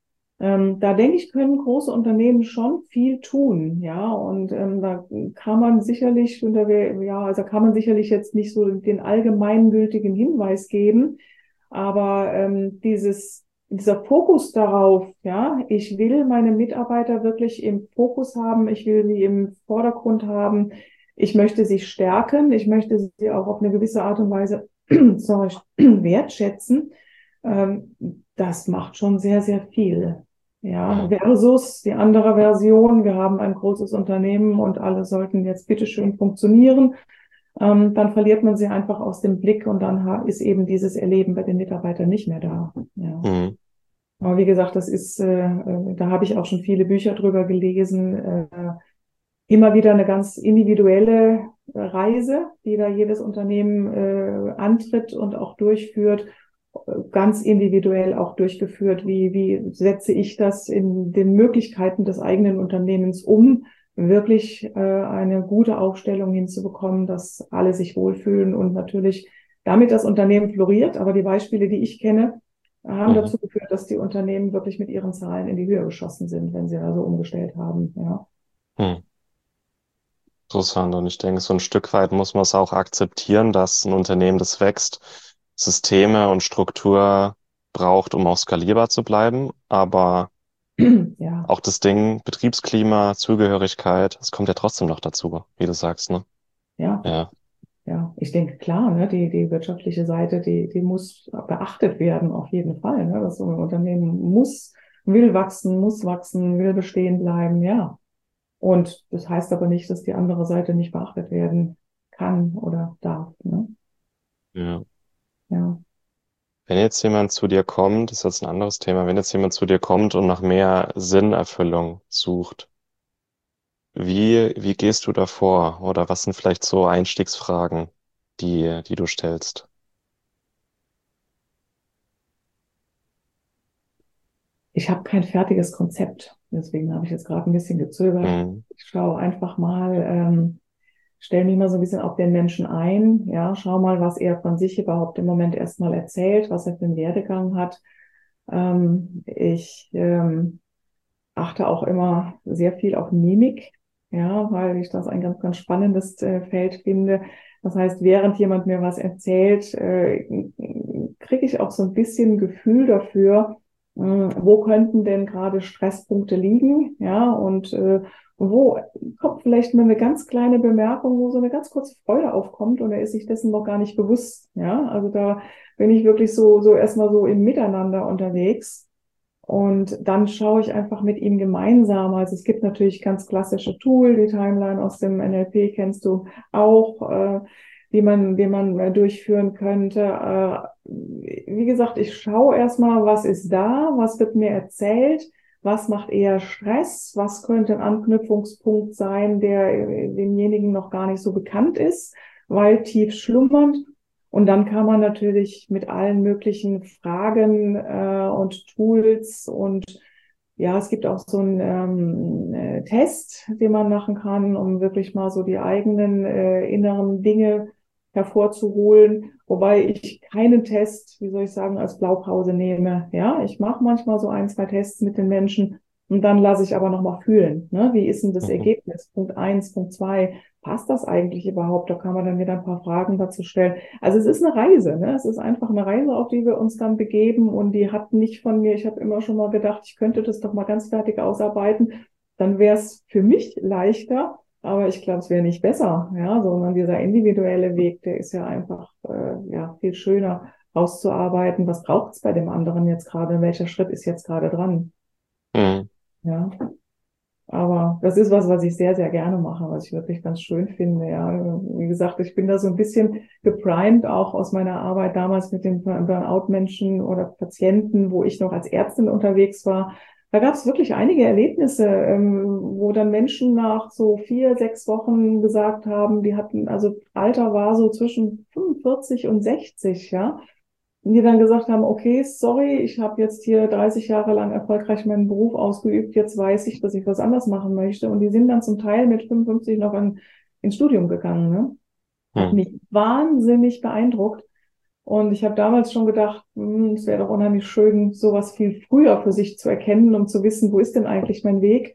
Ähm, da denke ich, können große Unternehmen schon viel tun, ja, und ähm, da kann man sicherlich, ja, also kann man sicherlich jetzt nicht so den allgemeingültigen Hinweis geben, aber ähm, dieses, dieser Fokus darauf, ja, ich will meine Mitarbeiter wirklich im Fokus haben, ich will sie im Vordergrund haben, ich möchte sie stärken, ich möchte sie auch auf eine gewisse Art und Weise, sorry, wertschätzen. Ähm, das macht schon sehr, sehr viel. Ja, Mhm. versus die andere Version, wir haben ein großes Unternehmen und alle sollten jetzt bitteschön funktionieren, ähm, dann verliert man sie einfach aus dem Blick und dann ist eben dieses Erleben bei den Mitarbeitern nicht mehr da. Ja. Mhm. Aber wie gesagt, das ist, äh, äh, da habe ich auch schon viele Bücher drüber gelesen. Äh, immer wieder eine ganz individuelle äh, Reise, die da jedes Unternehmen äh, antritt und auch durchführt, äh, ganz individuell auch durchgeführt. Wie, wie setze ich das in den Möglichkeiten des eigenen Unternehmens um, wirklich äh, eine gute Aufstellung hinzubekommen, dass alle sich wohlfühlen und natürlich damit das Unternehmen floriert. Aber die Beispiele, die ich kenne, haben Mhm. dazu geführt, dass die Unternehmen wirklich mit ihren Zahlen in die Höhe geschossen sind, wenn sie also umgestellt haben. Ja. Mhm. Interessant. Und ich denke, so ein Stück weit muss man es auch akzeptieren, dass ein Unternehmen, das wächst, Systeme und Struktur braucht, um auch skalierbar zu bleiben. Aber Ja, auch das Ding, Betriebsklima, Zugehörigkeit, es kommt ja trotzdem noch dazu, wie du sagst, ne? ja, Ja. ja. Ich denke, klar, ne, die, die wirtschaftliche Seite, die, die muss beachtet werden, auf jeden Fall. Ne? Das so ein Unternehmen muss, will wachsen, muss wachsen, will bestehen bleiben, ja. Und das heißt aber nicht, dass die andere Seite nicht beachtet werden kann oder darf. Ne? Ja. Ja. Wenn jetzt jemand zu dir kommt, das ist jetzt ein anderes Thema, wenn jetzt jemand zu dir kommt und nach mehr Sinnerfüllung sucht, wie, wie gehst du da vor? Oder was sind vielleicht so Einstiegsfragen, die, die du stellst? Ich habe kein fertiges Konzept. Deswegen habe ich jetzt gerade ein bisschen gezögert. Mhm. Ich schaue einfach mal, ähm, stell mich mal so ein bisschen auf den Menschen ein, ja, schau mal, was er von sich überhaupt im Moment erstmal erzählt, was er für einen Werdegang hat. Ähm, ich ähm, achte auch immer sehr viel auf Mimik, ja, weil ich das ein ganz, ganz spannendes äh, Feld finde. Das heißt, während jemand mir was erzählt, äh, kriege ich auch so ein bisschen Gefühl dafür, mh, wo könnten denn gerade Stresspunkte liegen, ja, und äh, wo kommt vielleicht mal eine ganz kleine Bemerkung, wo so eine ganz kurze Freude aufkommt und er ist sich dessen noch gar nicht bewusst, ja, also da bin ich wirklich so, so erstmal so im Miteinander unterwegs. Und dann schaue ich einfach mit ihm gemeinsam. Also es gibt natürlich ganz klassische Tool, die Timeline aus dem N L P kennst du auch, äh, die man, die man äh, durchführen könnte. Äh, wie gesagt, ich schaue erstmal, was ist da, was wird mir erzählt, was macht eher Stress, was könnte ein Anknüpfungspunkt sein, der äh, demjenigen noch gar nicht so bekannt ist, weil tief schlummernd. Und dann kann man natürlich mit allen möglichen Fragen äh, und Tools und ja, es gibt auch so einen ähm, äh, Test, den man machen kann, um wirklich mal so die eigenen äh, inneren Dinge hervorzuholen. Wobei ich keinen Test, wie soll ich sagen, als Blaupause nehme. Ja, ich mache manchmal so ein, zwei Tests mit den Menschen und dann lasse ich aber nochmal fühlen. Ne? Wie ist denn das Mhm. Ergebnis? Punkt eins, Punkt zwei. Passt das eigentlich überhaupt? Da kann man dann wieder ein paar Fragen dazu stellen. Also es ist eine Reise, ne? Es ist einfach eine Reise, auf die wir uns dann begeben und die hat nicht von mir, ich habe immer schon mal gedacht, ich könnte das doch mal ganz fertig ausarbeiten, dann wäre es für mich leichter, aber ich glaube, es wäre nicht besser, ja, sondern dieser individuelle Weg, der ist ja einfach äh, ja viel schöner auszuarbeiten. Was braucht es bei dem anderen jetzt gerade? Welcher Schritt ist jetzt gerade dran? Mhm. Ja. Aber das ist was, was ich sehr, sehr gerne mache, was ich wirklich ganz schön finde. Ja, wie gesagt, ich bin da so ein bisschen geprimed, auch aus meiner Arbeit damals mit den Burnout-Menschen oder Patienten, wo ich noch als Ärztin unterwegs war. Da gab es wirklich einige Erlebnisse, ähm, wo dann Menschen nach so vier, sechs Wochen gesagt haben, die hatten, also Alter war so zwischen fünfundvierzig und sechzig, ja, die dann gesagt haben, okay, sorry, ich habe jetzt hier dreißig Jahre lang erfolgreich meinen Beruf ausgeübt, jetzt weiß ich, dass ich was anders machen möchte. Und die sind dann zum Teil mit fünfundfünfzig noch in, ins Studium gegangen. Ne? Hat Mhm. mich wahnsinnig beeindruckt. Und ich habe damals schon gedacht, hm, es wäre doch unheimlich schön, sowas viel früher für sich zu erkennen, um zu wissen, wo ist denn eigentlich mein Weg?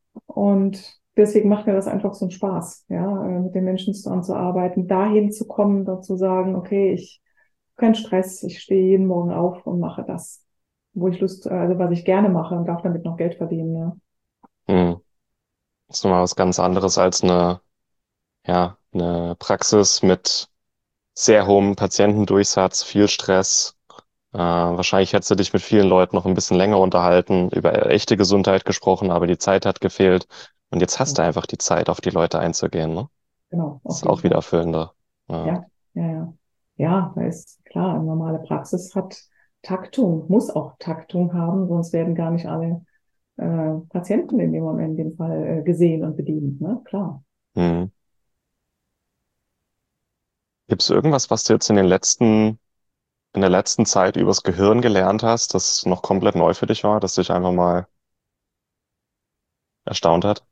Und deswegen macht mir das einfach so einen Spaß, ja, äh, mit den Menschen zusammenzuarbeiten, dahin zu kommen, da zu sagen, okay, ich kein Stress, ich stehe jeden Morgen auf und mache das, wo ich Lust, also was ich gerne mache und darf damit noch Geld verdienen, ja. Mhm. Das ist nochmal was ganz anderes als eine, ja, eine Praxis mit sehr hohem Patientendurchsatz, viel Stress. Äh, wahrscheinlich hättest du dich mit vielen Leuten noch ein bisschen länger unterhalten, über echte Gesundheit gesprochen, aber die Zeit hat gefehlt. Und jetzt hast Ja, du einfach die Zeit, auf die Leute einzugehen, ne? genau, Das auf ist jeden auch wieder Fall. erfüllender. Ja. Ja, ja, ja. Ja, da ist klar, eine normale Praxis hat Taktung, muss auch Taktung haben, sonst werden gar nicht alle äh, Patienten in dem Moment, in dem Fall, äh, gesehen und bedient, ne? Klar. Hm. Gibt es irgendwas, was du jetzt in den letzten, in der letzten Zeit übers Gehirn gelernt hast, das noch komplett neu für dich war, das dich einfach mal erstaunt hat?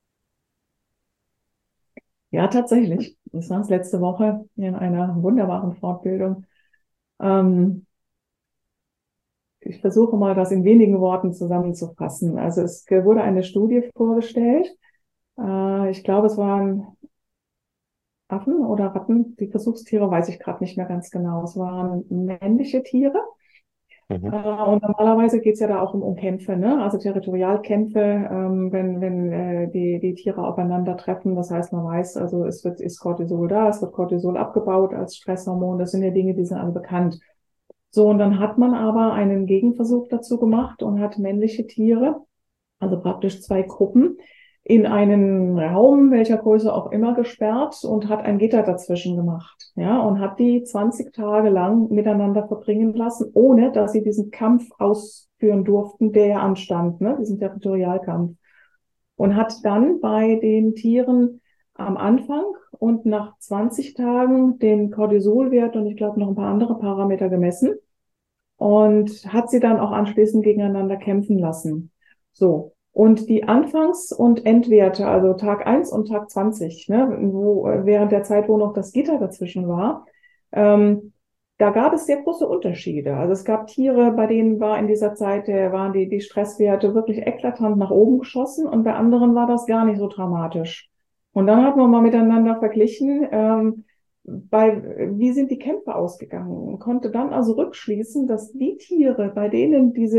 Ja, tatsächlich. Das war es letzte Woche in einer wunderbaren Fortbildung. Ähm, Ich versuche mal, das in wenigen Worten zusammenzufassen. Also es wurde eine Studie vorgestellt. Äh, ich glaube, es waren Affen oder Ratten. Die Versuchstiere weiß ich gerade nicht mehr ganz genau. Es waren männliche Tiere. Äh, Mhm. und normalerweise geht es ja da auch um, um Kämpfe, ne? Also Territorialkämpfe, ähm, wenn, wenn äh, die, die Tiere aufeinandertreffen. Das heißt, man weiß, also es wird, ist Cortisol da, es wird Cortisol abgebaut als Stresshormon. Das sind ja Dinge, die sind alle bekannt. So, und dann hat man aber einen Gegenversuch dazu gemacht und hat männliche Tiere, also praktisch zwei Gruppen, in einen Raum, welcher Größe auch immer, gesperrt und hat ein Gitter dazwischen gemacht. Ja, und hat die zwanzig Tage lang miteinander verbringen lassen, ohne dass sie diesen Kampf ausführen durften, der ja anstand, ne, diesen Territorialkampf. Und hat dann bei den Tieren am Anfang und nach zwanzig Tagen den Cortisolwert und ich glaube noch ein paar andere Parameter gemessen und hat sie dann auch anschließend gegeneinander kämpfen lassen. So. Und die Anfangs- und Endwerte, also Tag eins und Tag zwanzig, ne, wo, während der Zeit, wo noch das Gitter dazwischen war, ähm, da gab es sehr große Unterschiede. Also es gab Tiere, bei denen war in dieser Zeit, der waren die, die Stresswerte wirklich eklatant nach oben geschossen und bei anderen war das gar nicht so dramatisch. Und dann hat man mal miteinander verglichen, ähm, bei, wie sind die Kämpfe ausgegangen? Und konnte dann also rückschließen, dass die Tiere, bei denen diese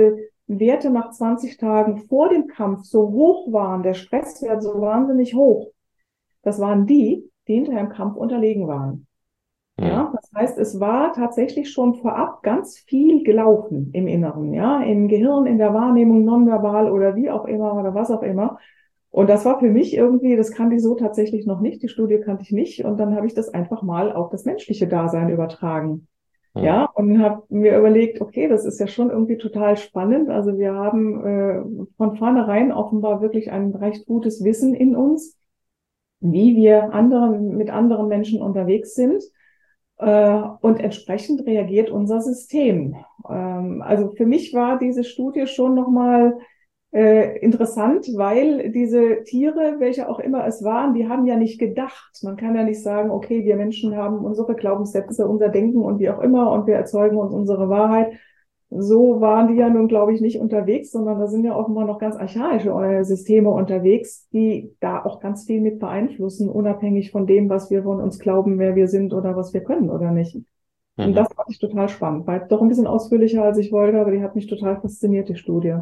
Werte nach zwanzig Tagen vor dem Kampf so hoch waren, der Stresswert so wahnsinnig hoch, das waren die, die hinterher im Kampf unterlegen waren. Mhm. Ja, das heißt, es war tatsächlich schon vorab ganz viel gelaufen im Inneren, ja, im Gehirn, in der Wahrnehmung, nonverbal oder wie auch immer oder was auch immer. Und das war für mich irgendwie, das kannte ich so tatsächlich noch nicht, die Studie kannte ich nicht. Und dann habe ich das einfach mal auf das menschliche Dasein übertragen. Mhm. Ja, und habe mir überlegt, okay, das ist ja schon irgendwie total spannend. Also wir haben äh, von vornherein offenbar wirklich ein recht gutes Wissen in uns, wie wir anderen, mit anderen Menschen unterwegs sind. Äh, und entsprechend reagiert unser System. Ähm, also für mich war diese Studie schon nochmal äh, interessant, weil diese Tiere, welche auch immer es waren, die haben ja nicht gedacht. Man kann ja nicht sagen, okay, wir Menschen haben unsere Glaubenssätze, unser Denken und wie auch immer und wir erzeugen uns unsere Wahrheit. So waren die ja nun, glaube ich, nicht unterwegs, sondern da sind ja offenbar noch ganz archaische äh, Systeme unterwegs, die da auch ganz viel mit beeinflussen, unabhängig von dem, was wir von uns glauben, wer wir sind oder was wir können oder nicht. Und Mhm. das fand ich total spannend. War doch ein bisschen ausführlicher, als ich wollte, aber die hat mich total fasziniert, die Studie.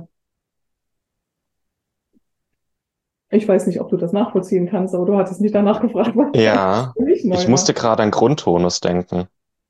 Ich weiß nicht, ob du das nachvollziehen kannst, aber du hattest mich danach gefragt, weil das Ja, für mich ich neu war. musste gerade an Grundtonus denken.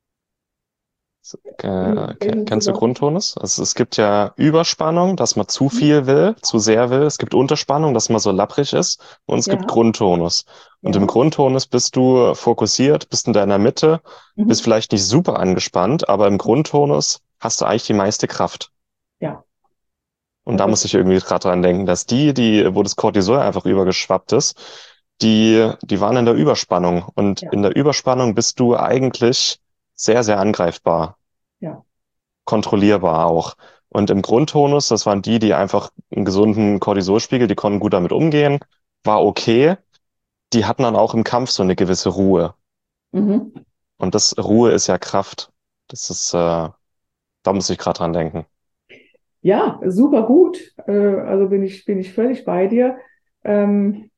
In Äh, ke- welchem kennst du Zusammenhang? Grundtonus? Also es gibt ja Überspannung, dass man zu Mhm. viel will, zu sehr will. Es gibt Unterspannung, dass man so lapprig ist. Und es gibt Ja, Grundtonus. Und im ja. Grundtonus bist du fokussiert, bist in deiner Mitte, bist Mhm. vielleicht nicht super angespannt, aber im Grundtonus hast du eigentlich die meiste Kraft. Ja, Und das da muss ist, ich irgendwie gerade dran denken, dass die, die, wo das Cortisol einfach übergeschwappt ist, die, die waren in der Überspannung. Und ja, in der Überspannung bist du eigentlich sehr, sehr angreifbar, ja. kontrollierbar auch. Und im Grundtonus, das waren die, die einfach einen gesunden Cortisolspiegel, die konnten gut damit umgehen, war okay. Die hatten dann auch im Kampf so eine gewisse Ruhe. Mhm. Und das Ruhe ist ja Kraft. Das ist, äh, da muss ich gerade dran denken. Ja, super gut. Äh, also bin ich, bin ich völlig bei dir. Ähm,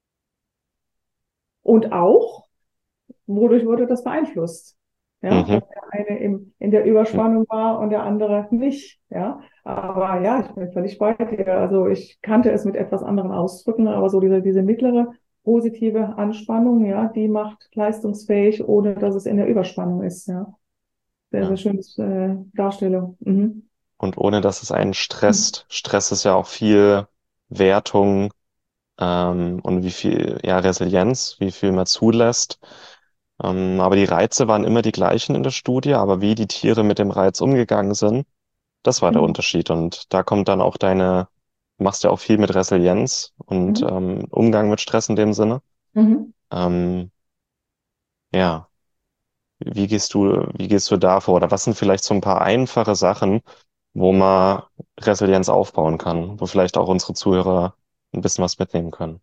und auch, wodurch wurde das beeinflusst? Ja, Mhm. dass der eine im, in der Überspannung war und der andere nicht. Ja, aber ja, ich bin völlig bei dir. Also ich kannte es mit etwas anderen Ausdrücken, aber so diese, diese mittlere positive Anspannung, ja, die macht leistungsfähig, ohne dass es in der Überspannung ist. Ja, sehr, sehr Ja. schönes äh, Darstellung. Mhm. Und ohne dass es einen stresst. Stress ist ja auch viel Wertung, ähm, und wie viel, ja, Resilienz, wie viel man zulässt. Ähm, aber die Reize waren immer die gleichen in der Studie, aber wie die Tiere mit dem Reiz umgegangen sind, das war der Mhm. Unterschied. Und da kommt dann auch deine, du machst ja auch viel mit Resilienz und Mhm. ähm, Umgang mit Stress in dem Sinne. Mhm. Ähm, ja, wie gehst du, wie gehst du da vor? Oder was sind vielleicht so ein paar einfache Sachen, wo man Resilienz aufbauen kann, wo vielleicht auch unsere Zuhörer ein bisschen was mitnehmen können?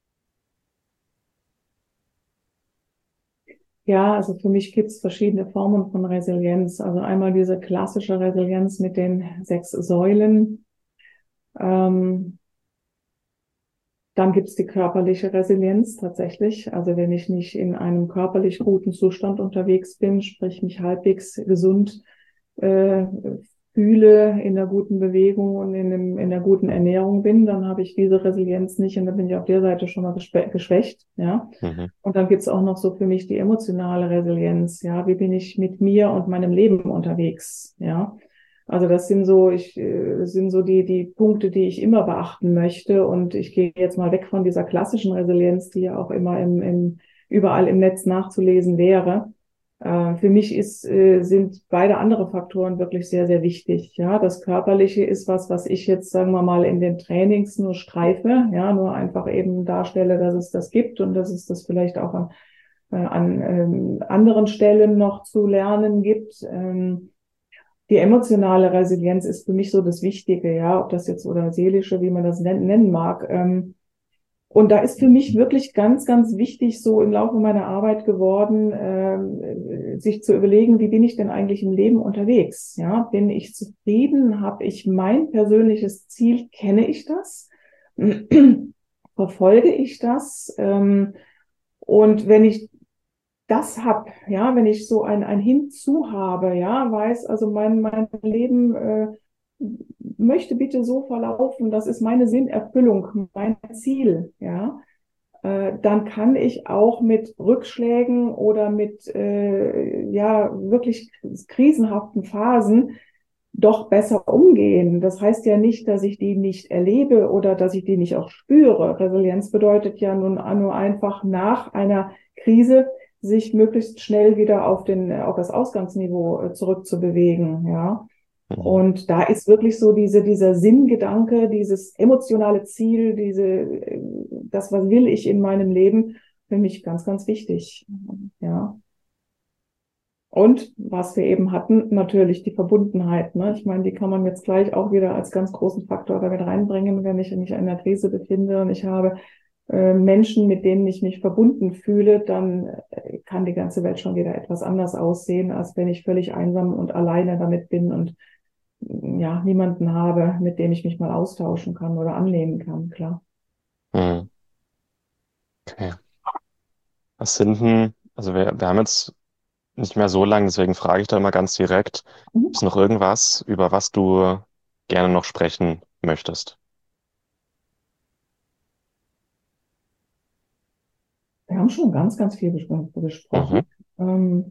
Ja, also für mich gibt es verschiedene Formen von Resilienz. Also einmal diese klassische Resilienz mit den sechs Säulen. Ähm, Dann gibt es die körperliche Resilienz tatsächlich. Also wenn ich nicht in einem körperlich guten Zustand unterwegs bin, sprich mich halbwegs gesund äh, fühle, in der guten Bewegung und in, dem, in der guten Ernährung bin, dann habe ich diese Resilienz nicht und dann bin ich auf der Seite schon mal geschwächt. Ja. Mhm. Und dann gibt's auch noch so für mich die emotionale Resilienz. Ja, wie bin ich mit mir und meinem Leben unterwegs? Ja. Also das sind so, ich, äh, sind so die, die Punkte, die ich immer beachten möchte. Und ich gehe jetzt mal weg von dieser klassischen Resilienz, die ja auch immer im, im, überall im Netz nachzulesen wäre. Äh, für mich ist, äh, sind beide andere Faktoren wirklich sehr, sehr wichtig. Ja, das Körperliche ist was, was ich jetzt, sagen wir mal, in den Trainings nur streife, ja, nur einfach eben darstelle, dass es das gibt und dass es das vielleicht auch an, äh, an ähm, anderen Stellen noch zu lernen gibt. Ähm, die emotionale Resilienz ist für mich so das Wichtige, ja, ob das jetzt oder seelische, wie man das nennen mag. Ähm, und da ist für mich wirklich ganz, ganz wichtig, so im Laufe meiner Arbeit geworden, ähm, sich zu überlegen, wie bin ich denn eigentlich im Leben unterwegs? Ja, bin ich zufrieden? Habe ich mein persönliches Ziel? Kenne ich das? Verfolge ich das? Ähm, und wenn ich das habe, ja, wenn ich so ein, ein Hinzu habe, ja, weiß, also mein, mein Leben äh, möchte bitte so verlaufen, das ist meine Sinnerfüllung, mein Ziel, ja, äh, dann kann ich auch mit Rückschlägen oder mit äh, ja wirklich krisenhaften Phasen doch besser umgehen. Das heißt ja nicht, dass ich die nicht erlebe oder dass ich die nicht auch spüre. Resilienz bedeutet ja nun nur einfach nach einer Krise sich möglichst schnell wieder auf den, auf das Ausgangsniveau zurückzubewegen, ja. Mhm. Und da ist wirklich so diese, dieser Sinngedanke, dieses emotionale Ziel, diese, das, was will ich in meinem Leben, für mich ganz, ganz wichtig. Ja. Und was wir eben hatten, natürlich die Verbundenheit. Ne? Ich meine, die kann man jetzt gleich auch wieder als ganz großen Faktor damit reinbringen, wenn ich mich in einer Krise befinde und ich habe äh, Menschen, mit denen ich mich verbunden fühle, dann äh, kann die ganze Welt schon wieder etwas anders aussehen, als wenn ich völlig einsam und alleine damit bin und ja, niemanden habe, mit dem ich mich mal austauschen kann oder annehmen kann, klar. Mhm. Okay. Was sind denn, also wir, wir haben jetzt nicht mehr so lang, deswegen frage ich da mal ganz direkt, Mhm. ist noch irgendwas, über was du gerne noch sprechen möchtest? Wir haben schon ganz, ganz viel bes- besprochen. Mhm. Ähm,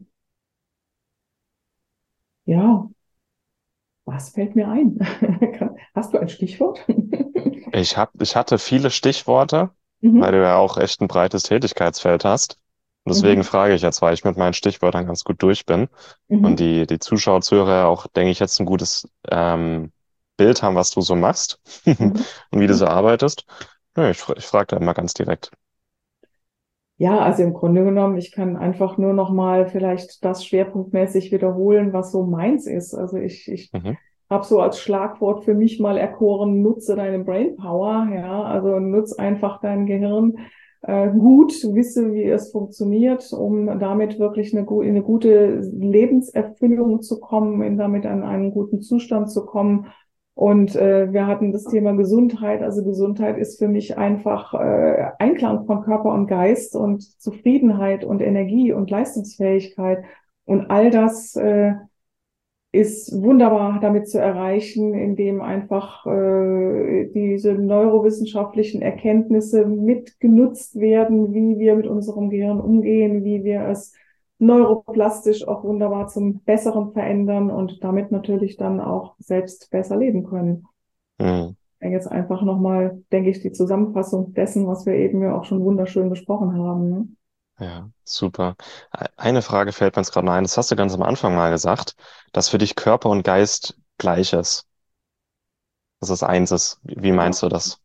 ja, was fällt mir ein? Hast du ein Stichwort? Ich hab, ich hatte viele Stichworte, weil Mhm. du ja auch echt ein breites Tätigkeitsfeld hast. Und deswegen Mhm. frage ich jetzt, weil ich mit meinen Stichwörtern ganz gut durch bin und Mhm. die, die Zuschauer, Zuhörer auch, denke ich, jetzt ein gutes ähm, Bild haben, was du so machst Mhm. und wie du Mhm. so arbeitest. Ja, ich, fra- ich frage da immer ganz direkt. Ja, also im Grunde genommen, ich kann einfach nur noch mal vielleicht das schwerpunktmäßig wiederholen, was so meins ist. Also ich, ich Mhm. habe so als Schlagwort für mich mal erkoren, nutze deine Brainpower, ja, also nutz einfach dein Gehirn äh, gut, wisse, wie es funktioniert, um damit wirklich eine, gu- in eine gute Lebenserfüllung zu kommen, in damit an einen guten Zustand zu kommen. Und äh, wir hatten das Thema Gesundheit. Also Gesundheit ist für mich einfach äh, Einklang von Körper und Geist und Zufriedenheit und Energie und Leistungsfähigkeit. Und all das äh, ist wunderbar damit zu erreichen, indem einfach äh, diese neurowissenschaftlichen Erkenntnisse mitgenutzt werden, wie wir mit unserem Gehirn umgehen, wie wir es neuroplastisch auch wunderbar zum Besseren verändern und damit natürlich dann auch selbst besser leben können. Mhm. Jetzt einfach nochmal, denke ich, die Zusammenfassung dessen, was wir eben ja auch schon wunderschön besprochen haben. Ne? Ja, super. E- Eine Frage fällt mir jetzt gerade noch ein. Das hast du ganz am Anfang mal gesagt, dass für dich Körper und Geist gleich ist. Dass es eins ist. Wie wie Ja. meinst du das?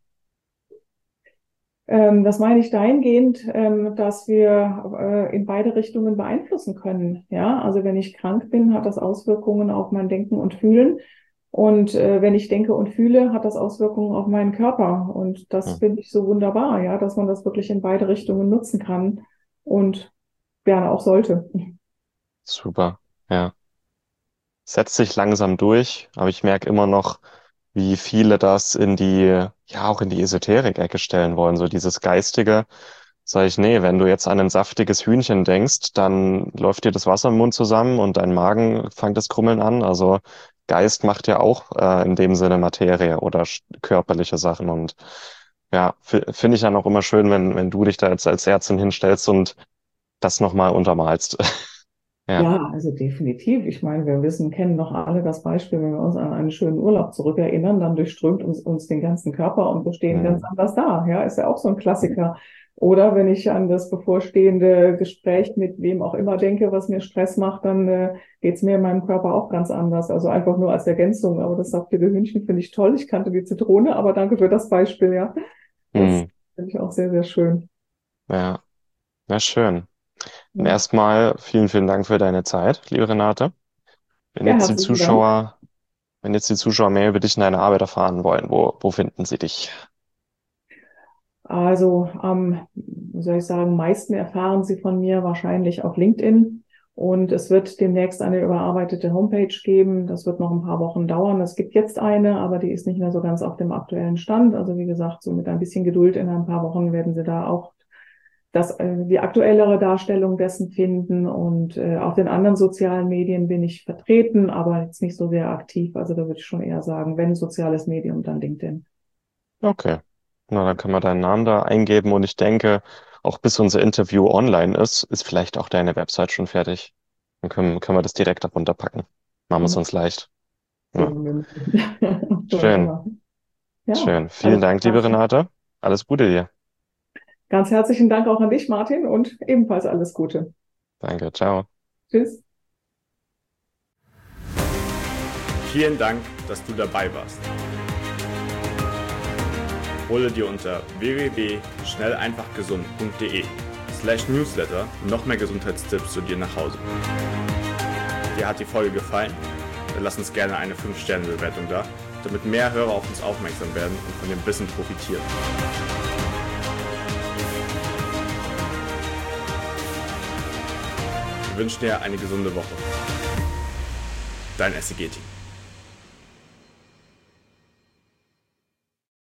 Ähm, das meine ich dahingehend, ähm, dass wir äh, in beide Richtungen beeinflussen können. Ja, also wenn ich krank bin, hat das Auswirkungen auf mein Denken und Fühlen. Und äh, wenn ich denke und fühle, hat das Auswirkungen auf meinen Körper. Und das Hm, finde ich so wunderbar, ja, dass man das wirklich in beide Richtungen nutzen kann und gerne auch sollte. super. Ja. Setzt sich langsam durch, aber ich merke immer noch, wie viele das in die, ja, auch in die Esoterik-Ecke stellen wollen. So dieses Geistige. Sag ich, nee, wenn du jetzt an ein saftiges Hühnchen denkst, dann läuft dir das Wasser im Mund zusammen und dein Magen fängt das Krummeln an. Also Geist macht ja auch äh, in dem Sinne Materie oder sch- körperliche Sachen. Und ja, f- finde ich dann auch immer schön, wenn, wenn du dich da jetzt als Ärztin hinstellst und das nochmal untermalst. Ja. Ja, also definitiv. Ich meine, wir wissen, kennen doch alle das Beispiel, wenn wir uns an einen schönen Urlaub zurückerinnern, dann durchströmt uns, uns den ganzen Körper und wir stehen ganz Hm. anders da. Ja, ist ja auch so ein Klassiker. Oder wenn ich an das bevorstehende Gespräch mit wem auch immer denke, was mir Stress macht, dann äh, geht es mir in meinem Körper auch ganz anders. Also einfach nur als Ergänzung. Aber das saftige Hühnchen finde ich toll. Ich kannte die Zitrone, aber danke für das Beispiel, ja. Das Hm. finde ich auch sehr, sehr schön. Ja, na schön. Und Ja, erstmal vielen, vielen Dank für deine Zeit, liebe Renate. Wenn ja, jetzt die herzlichen Dank. Zuschauer, wenn jetzt die Zuschauer mehr über dich und deine Arbeit erfahren wollen, wo, wo finden sie dich? Also am, wie soll ich sagen, meisten erfahren Sie von mir wahrscheinlich auf LinkedIn. Und es wird demnächst eine überarbeitete Homepage geben. Das wird noch ein paar Wochen dauern. Es gibt jetzt eine, aber die ist nicht mehr so ganz auf dem aktuellen Stand. Also wie gesagt, so mit ein bisschen Geduld in ein paar Wochen werden Sie da auch das, äh, die aktuellere Darstellung dessen finden. Und äh, auf den anderen sozialen Medien bin ich vertreten, aber jetzt nicht so sehr aktiv. Also da würde ich schon eher sagen, wenn soziales Medium, dann LinkedIn. Okay. Na, dann können wir deinen Namen da eingeben und ich denke, auch bis unser Interview online ist, ist vielleicht auch deine Website schon fertig. Dann können, können wir das direkt darunter packen. Machen wir es Ja, uns leicht. so Ja. wie möglich. Wollen wir Schön, machen. Ja, schön. Vielen also Dank, liebe ganz, Renate. Alles Gute dir. ganz herzlichen Dank auch an dich, Martin, und ebenfalls alles Gute. Danke, ciao. Tschüss. Vielen Dank, dass du dabei warst. Hole dir unter w w w punkt schnell einfach gesund punkt de slash newsletter noch mehr Gesundheitstipps zu dir nach Hause. Dir hat die Folge gefallen? Dann lass uns gerne eine fünf Sterne Bewertung da, damit mehr Hörer auf uns aufmerksam werden und von dem Wissen profitieren. Wir wünschen dir eine gesunde Woche. Dein S E G-Team.